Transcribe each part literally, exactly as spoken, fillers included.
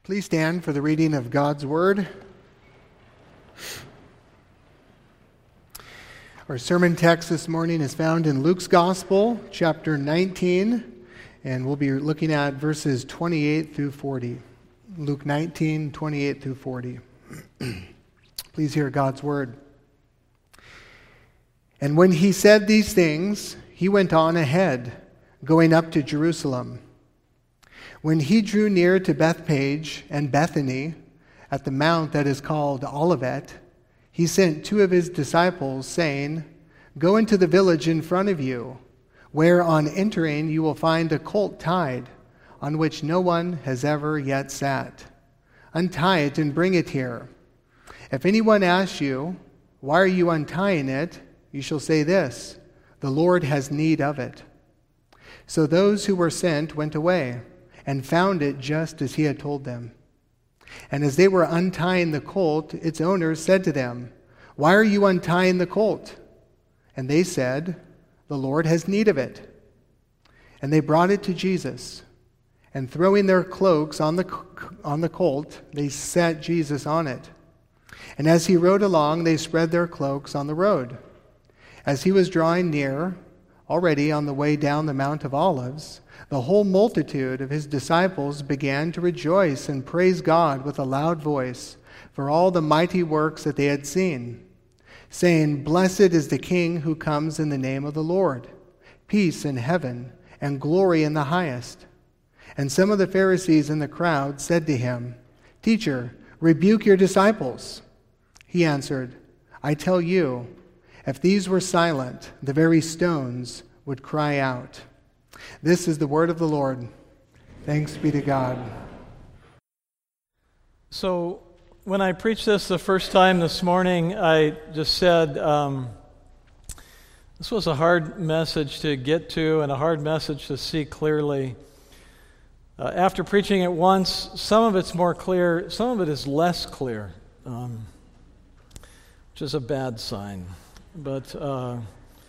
Please stand for the reading of God's Word. Our sermon text this morning is found in Luke's Gospel, chapter nineteen, and we'll be looking at verses twenty-eight through forty. Luke nineteen, twenty-eight through forty. Please hear God's Word. And when he said these things, he went on ahead, going up to Jerusalem. When he drew near to Bethphage and Bethany, at the mount that is called Olivet, he sent two of his disciples, saying, "Go into the village in front of you, where on entering you will find a colt tied, on which no one has ever yet sat. Untie it and bring it here. If anyone asks you, 'Why are you untying it?' you shall say this, 'The Lord has need of it.'" So those who were sent went away, and found it just as he had told them. And as they were untying the colt, its owners said to them, "Why are you untying the colt?" And they said, "The Lord has need of it." And they brought it to Jesus, and throwing their cloaks on the on the colt, they set Jesus on it. And as he rode along, they spread their cloaks on the road. As he was drawing near, already on the way down the Mount of Olives, the whole multitude of his disciples began to rejoice and praise God with a loud voice for all the mighty works that they had seen, saying, "Blessed is the King who comes in the name of the Lord. Peace in heaven and glory in the highest." And some of the Pharisees in the crowd said to him, "Teacher, rebuke your disciples." He answered, "I tell you, if these were silent, the very stones would cry out." This is the word of the Lord. Thanks be to God. So when I preached this the first time this morning, I just said um, this was a hard message to get to and a hard message to see clearly. Uh, after preaching it once, some of it's more clear, some of it is less clear, um, which is a bad sign. But uh,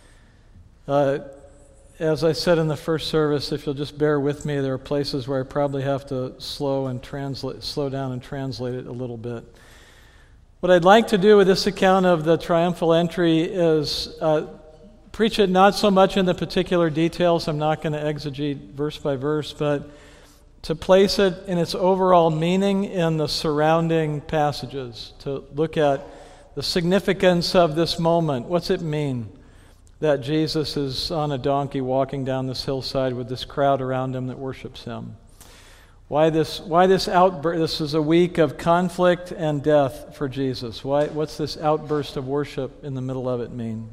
uh, as I said in the first service, if you'll just bear with me, there are places where I probably have to slow and translate, slow down and translate it a little bit. What I'd like to do with this account of the triumphal entry is uh, preach it not so much in the particular details. I'm not going to exegete verse by verse, but to place it in its overall meaning in the surrounding passages, to look at the significance of this moment. What's it mean that Jesus is on a donkey walking down this hillside with this crowd around him that worships him? Why this Why this outburst? This is a week of conflict and death for Jesus. Why? What's this outburst of worship in the middle of it mean?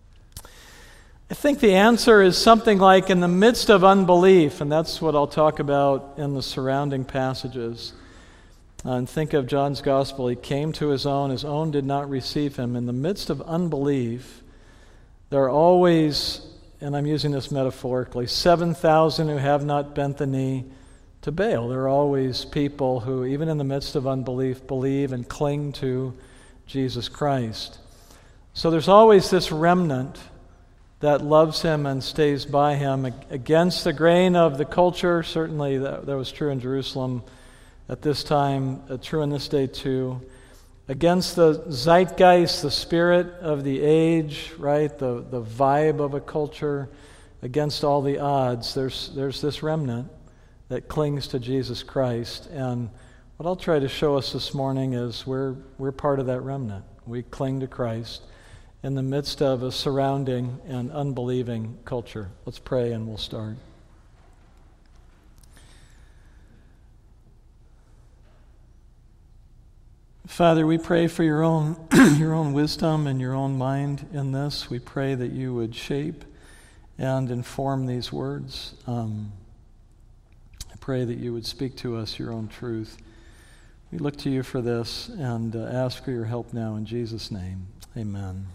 I think the answer is something like in the midst of unbelief, and that's what I'll talk about in the surrounding passages. Uh, and think of John's Gospel. He came to his own, his own did not receive him. In the midst of unbelief, there are always, and I'm using this metaphorically, seven thousand who have not bent the knee to Baal. There are always people who, even in the midst of unbelief, believe and cling to Jesus Christ. So there's always this remnant that loves him and stays by him against the grain of the culture. Certainly that, that was true in Jerusalem at this time, uh, true in this day too. Against the zeitgeist, the spirit of the age, right, the, the vibe of a culture, against all the odds, there's there's this remnant that clings to Jesus Christ. And what I'll try to show us this morning is we're we're part of that remnant. We cling to Christ in the midst of a surrounding and unbelieving culture. Let's pray and we'll start. Father, we pray for your own your own wisdom and your own mind in this. We pray that you would shape and inform these words. Um, I pray that you would speak to us your own truth. We look to you for this and uh, ask for your help now in Jesus' name. Amen.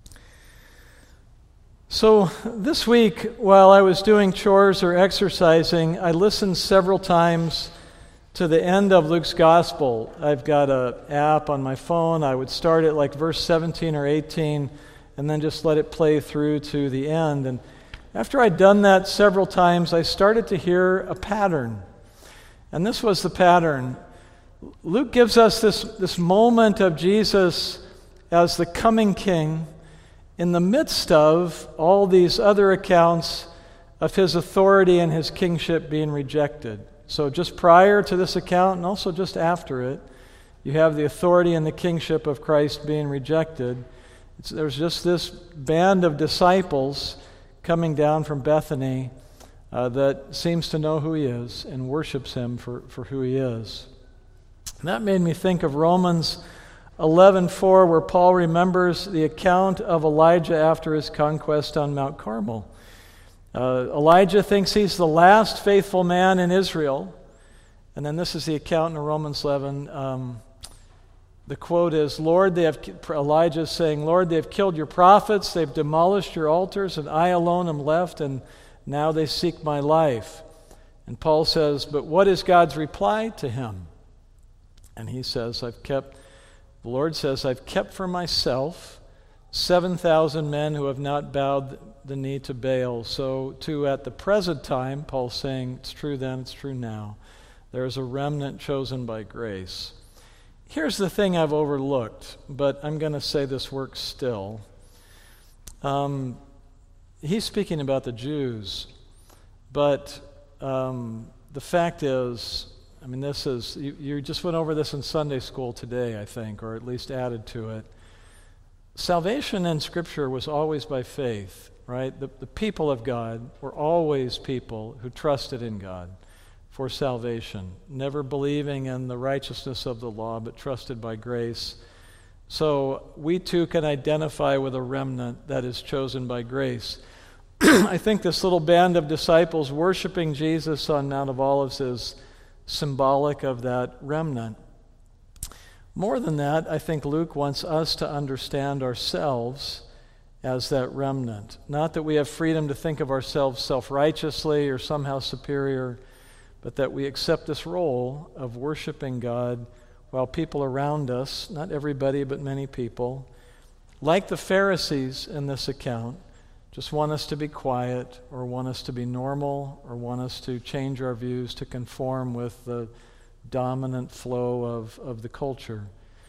So this week, while I was doing chores or exercising, I listened several times to the end of Luke's Gospel. I've got an app on my phone. I would start at like verse seventeen or eighteen and then just let it play through to the end. And after I'd done that several times, I started to hear a pattern. And this was the pattern. Luke gives us this, this moment of Jesus as the coming king in the midst of all these other accounts of his authority and his kingship being rejected. So just prior to this account and also just after it, you have the authority and the kingship of Christ being rejected. It's, there's just this band of disciples coming down from Bethany uh, that seems to know who he is and worships him for, for who he is. And that made me think of Romans eleven four, where Paul remembers the account of Elijah after his conquest on Mount Carmel. Uh, Elijah thinks he's the last faithful man in Israel. And then this is the account in Romans eleven. Um, the quote is, Lord, they have, Elijah is saying, Lord, they have killed your prophets, they've demolished your altars, and I alone am left, and now they seek my life. And Paul says, but what is God's reply to him? And he says, I've kept, the Lord says, I've kept for myself seven thousand men who have not bowed the knee to Baal. So too at the present time, Paul's saying, it's true then, it's true now. There is a remnant chosen by grace. Here's the thing I've overlooked, but I'm going to say this works still. Um, he's speaking about the Jews, but um, the fact is, I mean, this is, you, you just went over this in Sunday school today, I think, or at least added to it. Salvation in Scripture was always by faith, right? The, the people of God were always people who trusted in God for salvation, never believing in the righteousness of the law, but trusted by grace. So we too can identify with a remnant that is chosen by grace. I think this little band of disciples worshiping Jesus on Mount of Olives is symbolic of that remnant. More than that, I think Luke wants us to understand ourselves as that remnant. Not that we have freedom to think of ourselves self-righteously or somehow superior, but that we accept this role of worshiping God while people around us, not everybody, but many people, like the Pharisees in this account, just want us to be quiet or want us to be normal or want us to change our views to conform with the dominant flow of, of the culture.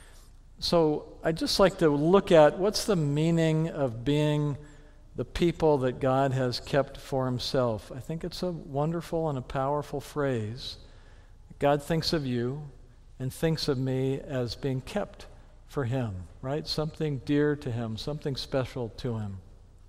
So I'd just like to look at what's the meaning of being the people that God has kept for himself. I think it's a wonderful and a powerful phrase. God thinks of you and thinks of me as being kept for him, right? Something dear to him, something special to him.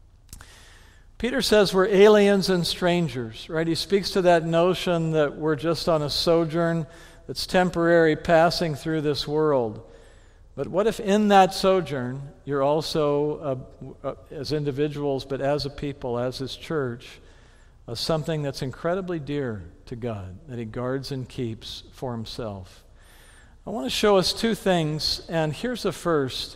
Peter says we're aliens and strangers, right? He speaks to that notion that we're just on a sojourn that's temporary, passing through this world. But what if in that sojourn, you're also, uh, uh, as individuals, but as a people, as his church, uh, something that's incredibly dear to God, that he guards and keeps for himself. I want to show us two things, and here's the first.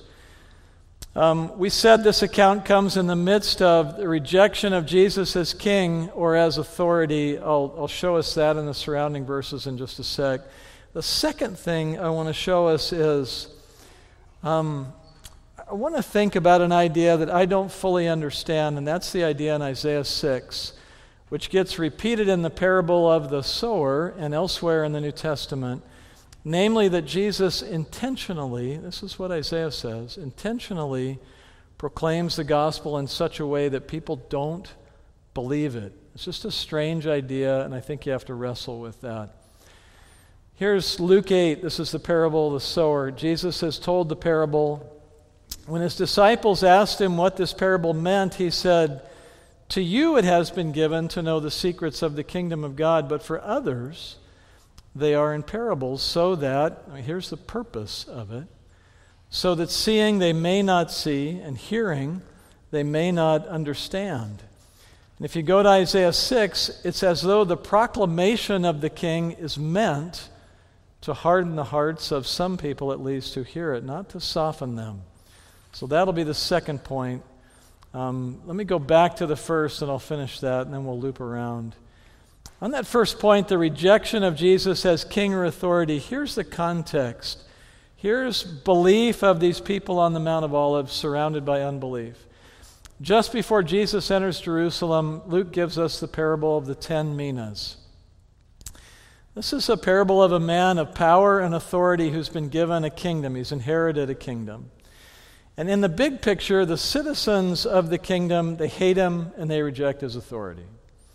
Um, we said this account comes in the midst of the rejection of Jesus as king or as authority. I'll, I'll show us that in the surrounding verses in just a sec. The second thing I want to show us is um, I want to think about an idea that I don't fully understand, and that's the idea in Isaiah six, which gets repeated in the parable of the sower and elsewhere in the New Testament. Namely, that Jesus intentionally, this is what Isaiah says, intentionally proclaims the gospel in such a way that people don't believe it. It's just a strange idea, and I think you have to wrestle with that. Here's Luke eight. This is the parable of the sower. Jesus has told the parable. When his disciples asked him what this parable meant, he said, "To you it has been given to know the secrets of the kingdom of God, but for others they are in parables, so that," here's the purpose of it, "so that seeing they may not see, and hearing they may not understand." And if you go to Isaiah six, it's as though the proclamation of the king is meant to harden the hearts of some people, at least, who hear it, not to soften them. So that'll be the second point. Um, let me go back to the first, and I'll finish that, and then we'll loop around. On that first point, the rejection of Jesus as king or authority, here's the context. Here's belief of these people on the Mount of Olives surrounded by unbelief. Just before Jesus enters Jerusalem, Luke gives us the parable of the ten minas. This is a parable of a man of power and authority who's been given a kingdom. He's inherited a kingdom. And in the big picture, the citizens of the kingdom, they hate him and they reject his authority.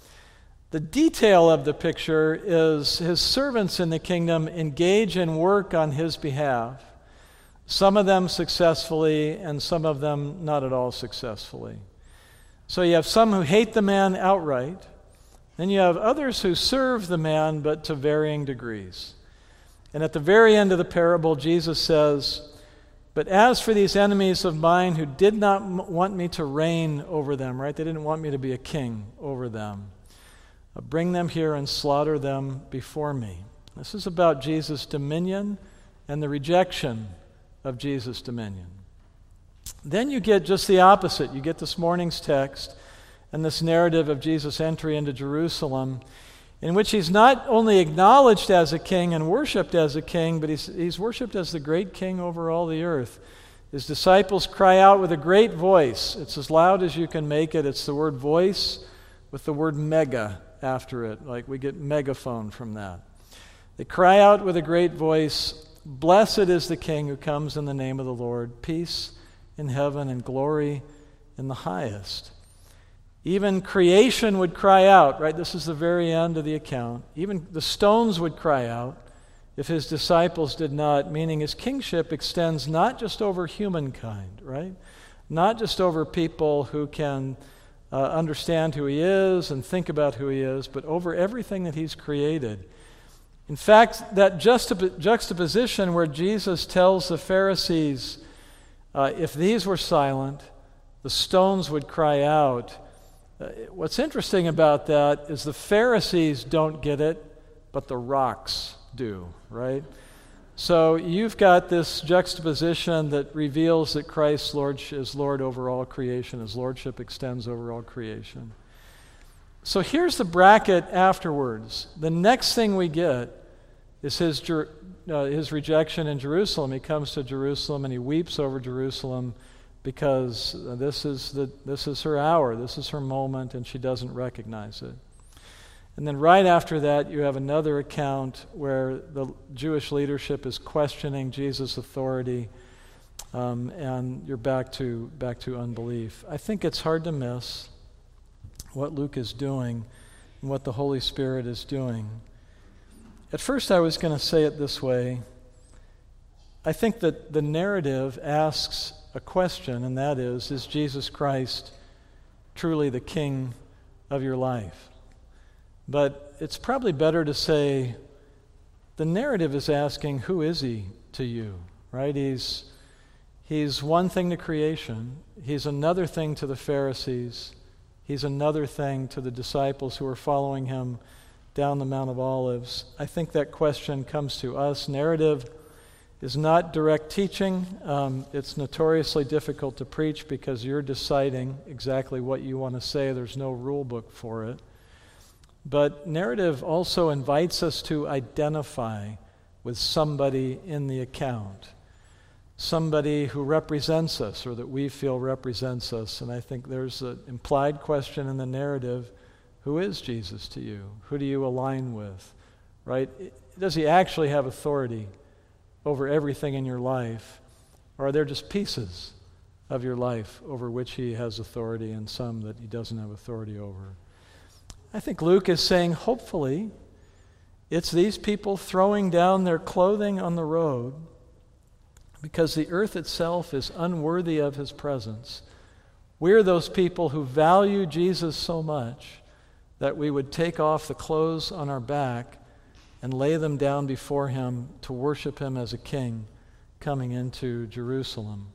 The detail of the picture is his servants in the kingdom engage in work on his behalf, some of them successfully and some of them not at all successfully. So you have some who hate the man outright, then you have others who serve the man but to varying degrees. And at the very end of the parable, Jesus says, "But as for these enemies of mine who did not m- want me to reign over them," right? They didn't want me to be a king over them. "Bring them here and slaughter them before me." This is about Jesus' dominion and the rejection of Jesus' dominion. Then you get just the opposite. You get this morning's text and this narrative of Jesus' entry into Jerusalem, in which he's not only acknowledged as a king and worshipped as a king, but he's, he's worshipped as the great king over all the earth. His disciples cry out with a great voice. It's as loud as you can make it. It's the word voice with the word mega after it, like we get megaphone from that. They cry out with a great voice, "Blessed is the King who comes in the name of the Lord, peace in heaven and glory in the highest." Even creation would cry out, right? This is the very end of the account. Even the stones would cry out if his disciples did not, meaning his kingship extends not just over humankind, right? Not just over people who can Uh, understand who he is and think about who he is, but over everything that he's created. In fact, that juxtap- juxtaposition where Jesus tells the Pharisees, uh, if these were silent, the stones would cry out. Uh, what's interesting about that is the Pharisees don't get it, but the rocks do, right? So you've got this juxtaposition that reveals that Christ Lord is Lord over all creation. His lordship extends over all creation. So here's the bracket afterwards. The next thing we get is his, uh, his rejection in Jerusalem. He comes to Jerusalem and he weeps over Jerusalem because this is, the, this is her hour, this is her moment, and she doesn't recognize it. And then right after that, you have another account where the Jewish leadership is questioning Jesus' authority, um, and you're back to back to unbelief. I think it's hard to miss what Luke is doing and what the Holy Spirit is doing. At first, I was going to say it this way. I think that the narrative asks a question, and that is, is Jesus Christ truly the King of your life? But it's probably better to say the narrative is asking, who is he to you, right? He's, he's one thing to creation. He's another thing to the Pharisees. He's another thing to the disciples who are following him down the Mount of Olives. I think that question comes to us. Narrative is not direct teaching. Um, it's notoriously difficult to preach because you're deciding exactly what you want to say. There's no rule book for it. But narrative also invites us to identify with somebody in the account, somebody who represents us or that we feel represents us. And I think there's an implied question in the narrative, who is Jesus to you? Who do you align with, right? Does he actually have authority over everything in your life? Or are there just pieces of your life over which he has authority and some that he doesn't have authority over? I think Luke is saying, hopefully, it's these people throwing down their clothing on the road because the earth itself is unworthy of his presence. We're those people who value Jesus so much that we would take off the clothes on our back and lay them down before him to worship him as a king coming into Jerusalem.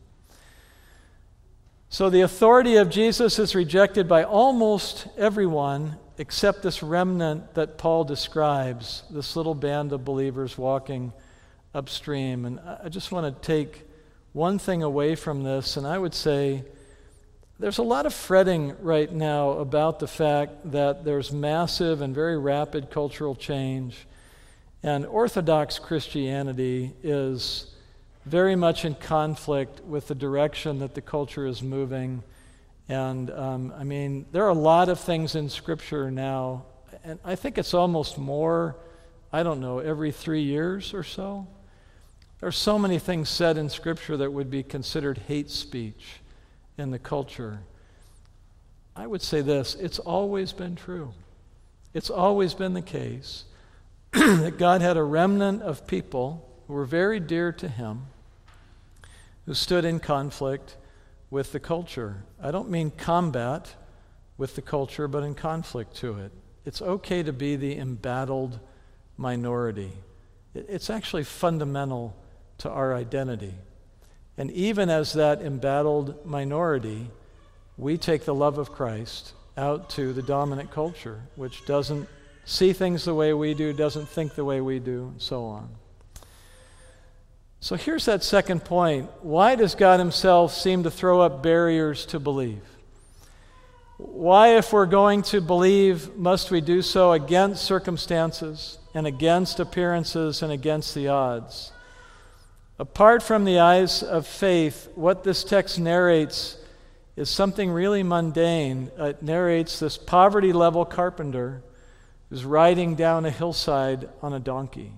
So the authority of Jesus is rejected by almost everyone except this remnant that Paul describes, this little band of believers walking upstream. And I just want to take one thing away from this, and I would say there's a lot of fretting right now about the fact that there's massive and very rapid cultural change, and Orthodox Christianity is very much in conflict with the direction that the culture is moving. And um, I mean, there are a lot of things in Scripture now, and I think it's almost more I don't know, every three years or so. There are so many things said in Scripture that would be considered hate speech in the culture. I would say this, it's always been true. It's always been the case that God had a remnant of people who were very dear to him, who stood in conflict with the culture. I don't mean combat with the culture, but in conflict to it. It's okay to be the embattled minority. It's actually fundamental to our identity. And even as that embattled minority, we take the love of Christ out to the dominant culture, which doesn't see things the way we do, doesn't think the way we do, and so on. So here's that second point. Why does God himself seem to throw up barriers to believe? Why, if we're going to believe, must we do so against circumstances and against appearances and against the odds? Apart from the eyes of faith, what this text narrates is something really mundane. It narrates this poverty-level carpenter who's riding down a hillside on a donkey.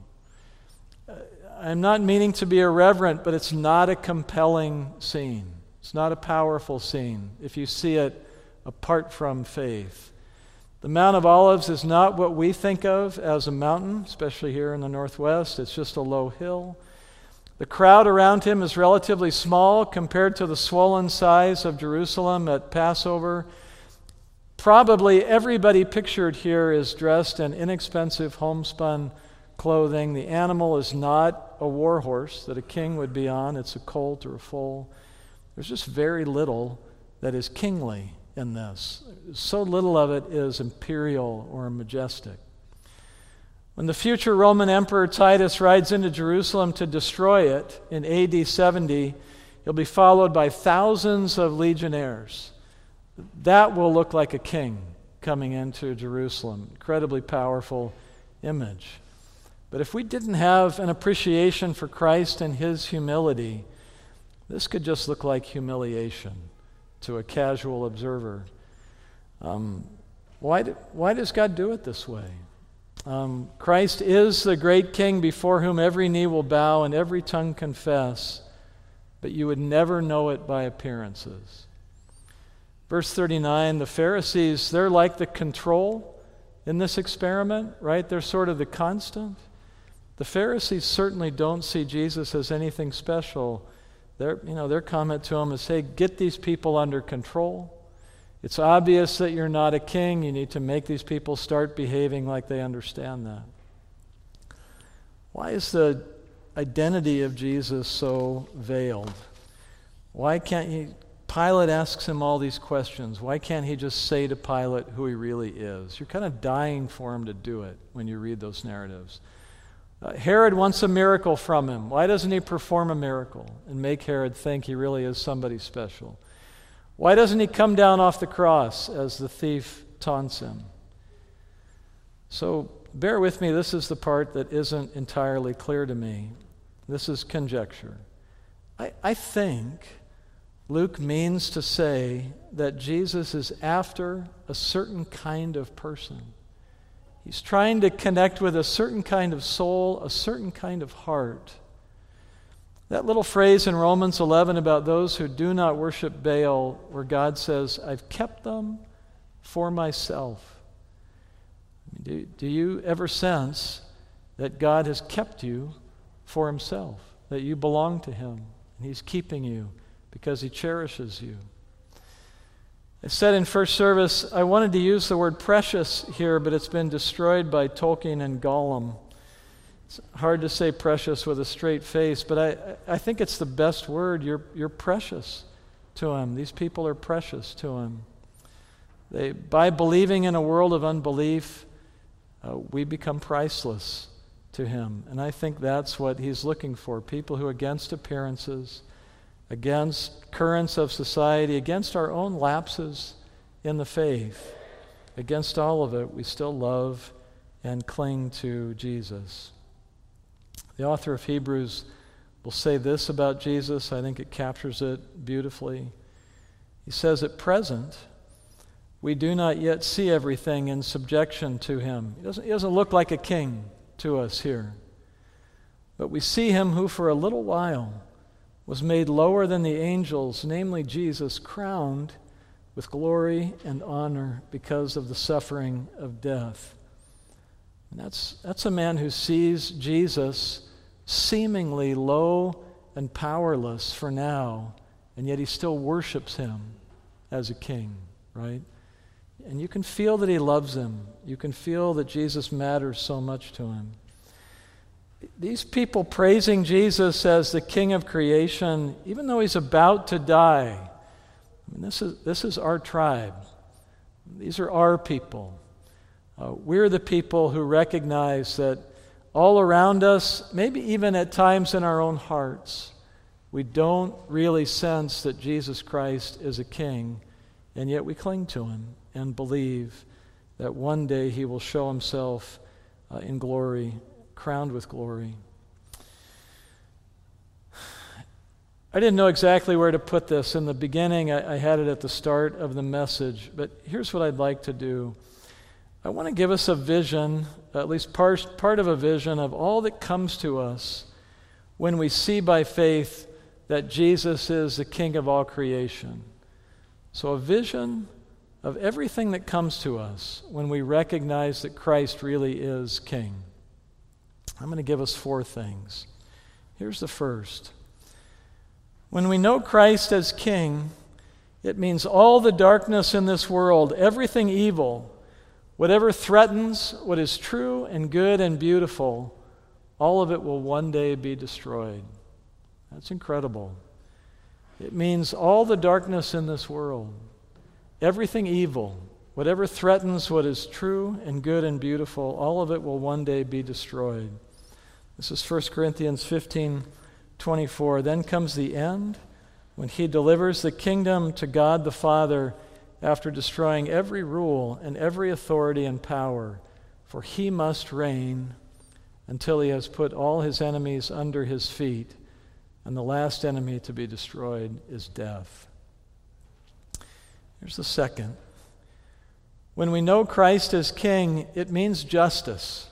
I'm not meaning to be irreverent, but it's not a compelling scene. It's not a powerful scene if you see it apart from faith. The Mount of Olives is not what we think of as a mountain, especially here in the Northwest. It's just a low hill. The crowd around him is relatively small compared to the swollen size of Jerusalem at Passover. Probably everybody pictured here is dressed in inexpensive homespun clothing. The animal is not a war horse that a king would be on. It's a colt or a foal. There's just very little that is kingly in this. So little of it is imperial or majestic. When the future Roman Emperor Titus rides into Jerusalem to destroy it in A D seventy, he'll be followed by thousands of legionnaires. That will look like a king coming into Jerusalem. Incredibly powerful image. But if we didn't have an appreciation for Christ and his humility, this could just look like humiliation to a casual observer. Um, why, do, why does God do it this way? Um, Christ is the great king before whom every knee will bow and every tongue confess, but you would never know it by appearances. Verse thirty-nine, the Pharisees, they're like the control in this experiment, right? They're sort of the constant. The Pharisees certainly don't see Jesus as anything special. Their, you know, their comment to him is, hey, get these people under control. It's obvious that you're not a king. You need to make these people start behaving like they understand that. Why is the identity of Jesus so veiled? Why can't he... Pilate asks him all these questions. Why can't he just say to Pilate who he really is? You're kind of dying for him to do it when you read those narratives. Uh, Herod wants a miracle from him. Why doesn't he perform a miracle and make Herod think he really is somebody special? Why doesn't he come down off the cross as the thief taunts him? So bear with me, this is the part that isn't entirely clear to me. This is conjecture. I, I think Luke means to say that Jesus is after a certain kind of person. He's trying to connect with a certain kind of soul, a certain kind of heart. That little phrase in Romans eleven about those who do not worship Baal, where God says, I've kept them for myself. Do, do you ever sense that God has kept you for himself, that you belong to him, and he's keeping you because he cherishes you? I said in first service, I wanted to use the word precious here, but it's been destroyed by Tolkien and Gollum. It's hard to say precious with a straight face, but I, I think it's the best word. You're, you're precious to him. These people are precious to him. They, by believing in a world of unbelief, uh, we become priceless to him. And I think that's what he's looking for. People who, against appearances, against currents of society, against our own lapses in the faith, against all of it, we still love and cling to Jesus. The author of Hebrews will say this about Jesus. I think it captures it beautifully. He says, at present, we do not yet see everything in subjection to him. He doesn't, he doesn't look like a king to us here. But we see him who for a little while was made lower than the angels, namely Jesus, crowned with glory and honor because of the suffering of death. And that's, that's a man who sees Jesus seemingly low and powerless for now, and yet he still worships him as a king, right? And you can feel that he loves him. You can feel that Jesus matters so much to him. These people praising Jesus as the King of creation, even though he's about to die, I mean, this is, this is our tribe. These are our people. Uh, we're the people who recognize that all around us, maybe even at times in our own hearts, we don't really sense that Jesus Christ is a king, and yet we cling to him and believe that one day he will show himself uh, in glory, crowned with glory. I didn't know exactly where to put this. In the beginning, I, I had it at the start of the message, but here's what I'd like to do. I want to give us a vision, at least part, part of a vision of all that comes to us when we see by faith that Jesus is the King of all creation. So a vision of everything that comes to us when we recognize that Christ really is King. I'm going to give us four things. Here's the first. When we know Christ as King, it means all the darkness in this world, everything evil, whatever threatens what is true and good and beautiful, all of it will one day be destroyed. That's incredible. It means all the darkness in this world, everything evil, whatever threatens what is true and good and beautiful, all of it will one day be destroyed. This is First Corinthians fifteen twenty-four. Then comes the end, when he delivers the kingdom to God the Father after destroying every rule and every authority and power, for he must reign until he has put all his enemies under his feet, and the last enemy to be destroyed is death. Here's the second. When we know Christ as King, it means justice.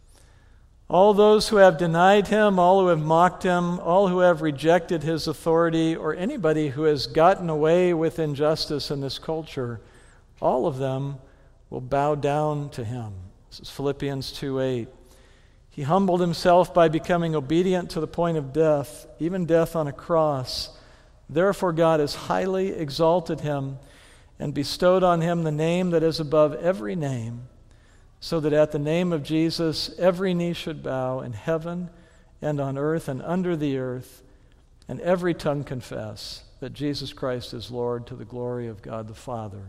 All those who have denied him, all who have mocked him, all who have rejected his authority, or anybody who has gotten away with injustice in this culture, all of them will bow down to him. This is Philippians two eight. He humbled himself by becoming obedient to the point of death, even death on a cross. Therefore God has highly exalted him and bestowed on him the name that is above every name, so that at the name of Jesus every knee should bow in heaven and on earth and under the earth, and every tongue confess that Jesus Christ is Lord, to the glory of God the Father.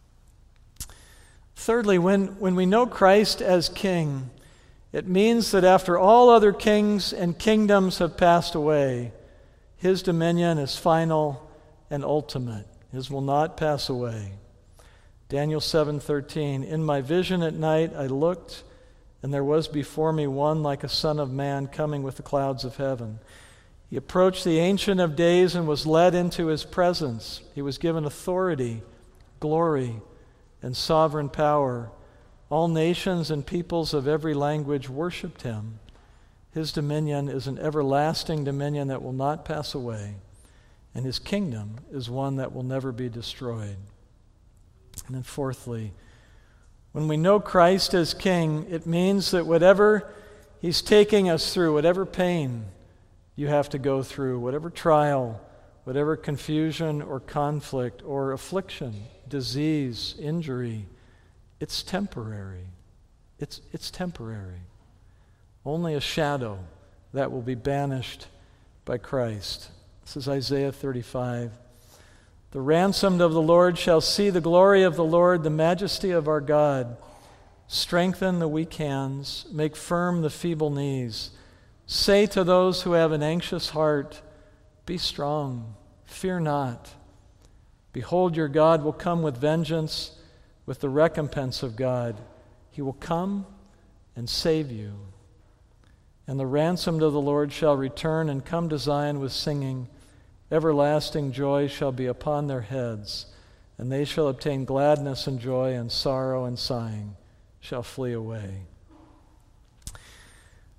Thirdly, when, when we know Christ as King, it means that after all other kings and kingdoms have passed away, his dominion is final and ultimate. His will not pass away. Daniel seven thirteen, in my vision at night I looked, and there was before me one like a son of man coming with the clouds of heaven. He approached the Ancient of Days and was led into his presence. He was given authority, glory, and sovereign power. All nations and peoples of every language worshipped him. His dominion is an everlasting dominion that will not pass away, and his kingdom is one that will never be destroyed. And then fourthly, when we know Christ as King, it means that whatever he's taking us through, whatever pain you have to go through, whatever trial, whatever confusion or conflict or affliction, disease, injury, it's temporary. It's, it's temporary. Only a shadow that will be banished by Christ. This is Isaiah thirty-five. The ransomed of the Lord shall see the glory of the Lord, the majesty of our God. Strengthen the weak hands, make firm the feeble knees. Say to those who have an anxious heart, be strong, fear not. Behold, your God will come with vengeance, with the recompense of God. He will come and save you. And the ransomed of the Lord shall return and come to Zion with singing. Everlasting joy shall be upon their heads, and they shall obtain gladness and joy, and sorrow and sighing shall flee away.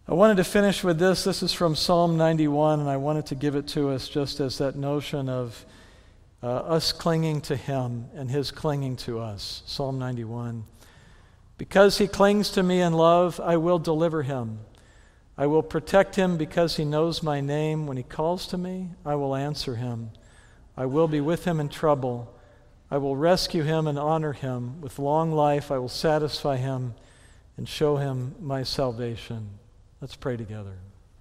I wanted to finish with this. This is from Psalm ninety-one, and I wanted to give it to us just as that notion of uh, us clinging to Him and His clinging to us. Psalm ninety-one. Because He clings to me in love, I will deliver him. I will protect him because he knows my name. When he calls to me, I will answer him. I will be with him in trouble. I will rescue him and honor him. With long life, I will satisfy him and show him my salvation. Let's pray together.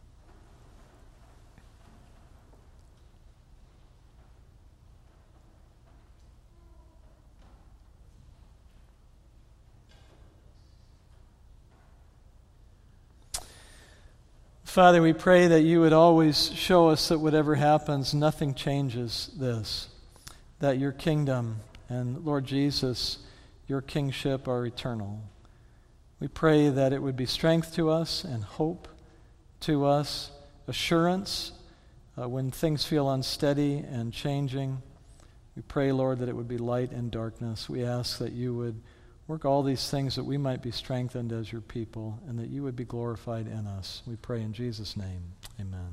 Father, we pray that you would always show us that whatever happens, nothing changes this, that your kingdom and, Lord Jesus, your kingship are eternal. We pray that it would be strength to us and hope to us, assurance uh, when things feel unsteady and changing. We pray, Lord, that it would be light and darkness. We ask that you would work all these things that we might be strengthened as your people and that you would be glorified in us. We pray in Jesus' name. Amen.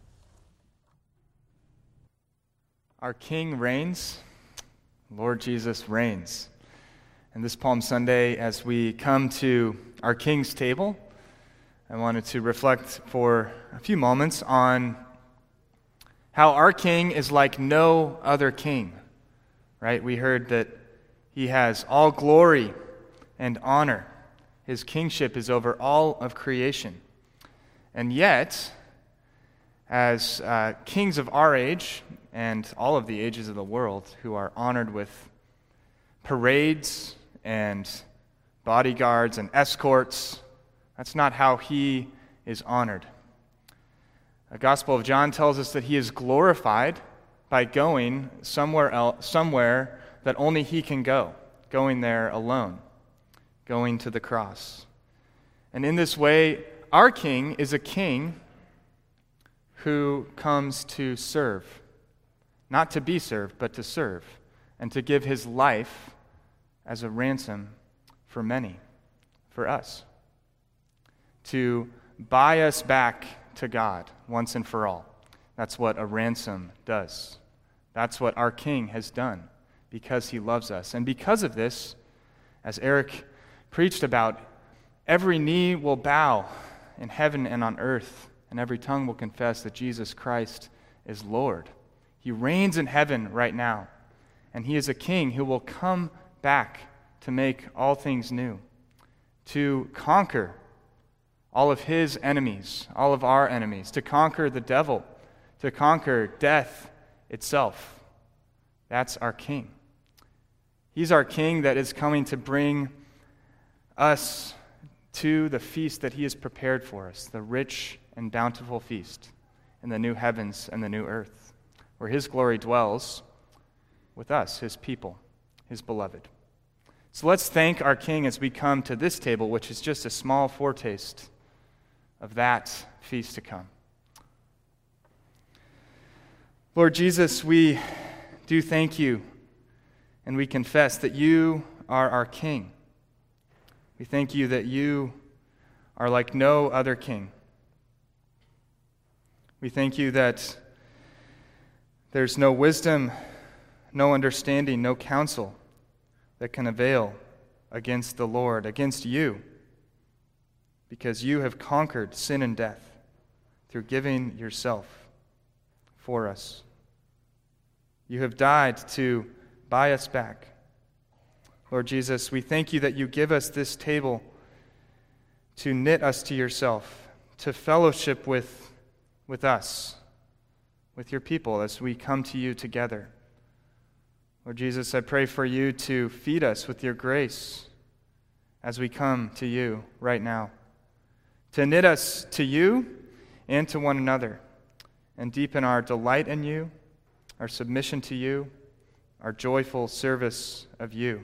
Our King reigns. Lord Jesus reigns. And this Palm Sunday, as we come to our King's table, I wanted to reflect for a few moments on how our King is like no other king. Right? We heard that he has all glory and honor. His kingship is over all of creation. And yet, as uh, kings of our age and all of the ages of the world who are honored with parades and bodyguards and escorts, that's not how he is honored. The Gospel of John tells us that he is glorified by going somewhere else, somewhere that only he can go, going there alone, going to the cross. And in this way, our King is a king who comes to serve, not to be served, but to serve, and to give his life as a ransom for many, for us, to buy us back to God once and for all. That's what a ransom does. That's what our King has done, because he loves us. And because of this, as Eric preached about, every knee will bow in heaven and on earth, and every tongue will confess that Jesus Christ is Lord. He reigns in heaven right now, and he is a king who will come back to make all things new, to conquer all of his enemies, all of our enemies, to conquer the devil, to conquer death itself. That's our King. He's our King that is coming to bring us to the feast that he has prepared for us, the rich and bountiful feast in the new heavens and the new earth, where his glory dwells with us, his people, his beloved. So let's thank our King as we come to this table, which is just a small foretaste of that feast to come. Lord Jesus, we do thank you, and we confess that you are our King. We thank you that you are like no other king. We thank you that there's no wisdom, no understanding, no counsel that can avail against the Lord, against you, because you have conquered sin and death through giving yourself for us. You have died to buy us back. Lord Jesus, we thank you that you give us this table to knit us to yourself, to fellowship with, with us, with your people as we come to you together. Lord Jesus, I pray for you to feed us with your grace as we come to you right now, to knit us to you and to one another, and deepen our delight in you, our submission to you, our joyful service of you.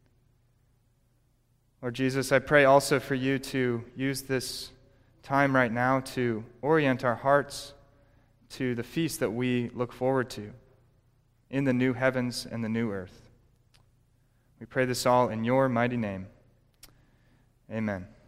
Lord Jesus, I pray also for you to use this time right now to orient our hearts to the feast that we look forward to in the new heavens and the new earth. We pray this all in your mighty name. Amen.